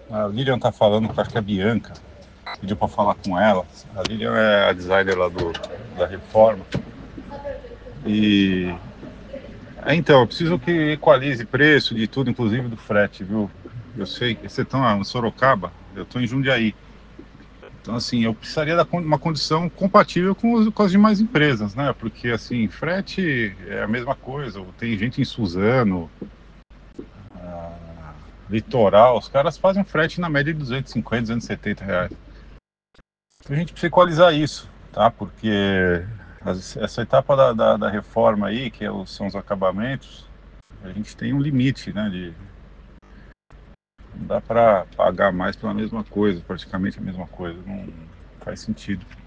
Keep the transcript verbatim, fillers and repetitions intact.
A Lilian tá falando, acho que é a Bianca, pediu para falar com ela. A Lilian é a designer lá do, da Reforma. E é, então, eu preciso que equalize preço de tudo, inclusive do frete, viu? Eu sei que vocês estão em Sorocaba, eu estou em Jundiaí. Então, assim, eu precisaria de uma condição compatível com, os, com as demais empresas, né? Porque, assim, frete é a mesma coisa. Tem gente em Suzano, Litoral, os caras fazem frete na média de duzentos e cinquenta, duzentos e setenta reais. A gente precisa equalizar isso, tá? Porque as, essa etapa da, da, da, reforma aí, que é os, são os acabamentos, a gente tem um limite, né? De, não dá para pagar mais pela mesma coisa, praticamente a mesma coisa. Não faz sentido.